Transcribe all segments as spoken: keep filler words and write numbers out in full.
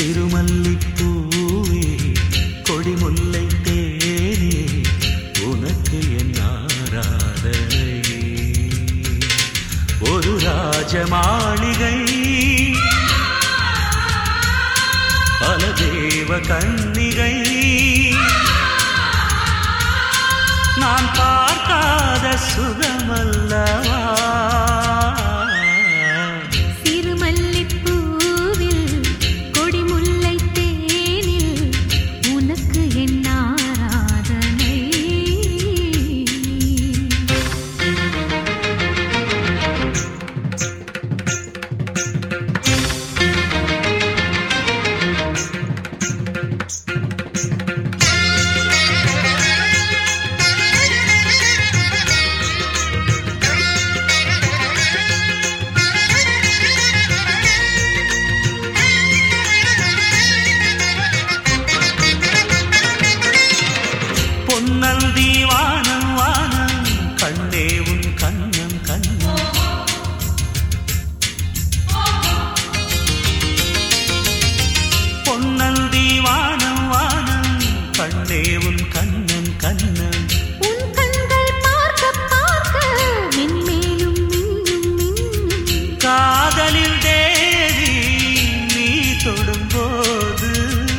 சிறுமல்லிப்பூவே கொடிமுல்லை தேனே உனக்கு என் ஆராதனை. ஒரு ராஜ மாளிகை பல தேவ கன்னிகை நான் பார்க்காத சுகமல்லவா. பொன்னந்தி வானம் வானம் கண்ணே உன் கண்ணம் கண்ணம். பொன்னந்தி வானம் வானம் கண்ணே உன் கண்ணம் கண்ணம். உன் கண்கள் பார்க்க பார்க்க மென்மேலும் மின்னும் மின்னும். காதலில் தேவி நீ தொடும்போது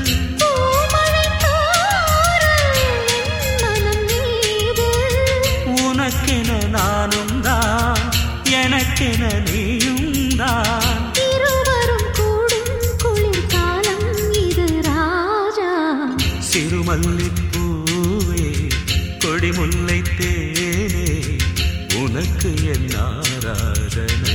உனக்கென நானும் தான் எனக்கென நீயும் தான். இருவரும் கூடும் குளிர்காலம் இது ராஜா. சிறுமல்லிப்பூவே கொடிமுல்லை தேனே உனக்கு என் ஆராதனை.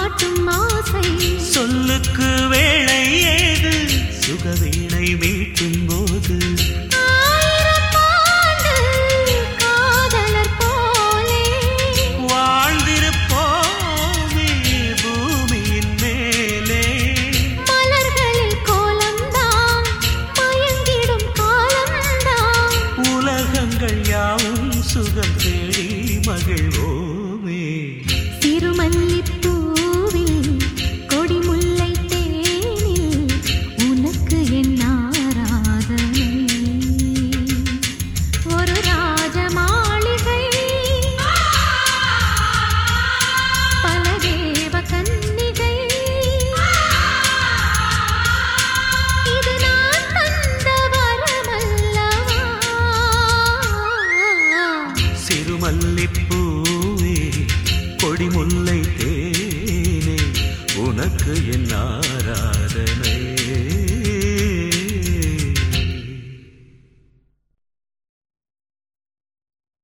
சொல்லுக்கு வேளை ஏது சுகவீணை மீட்டும்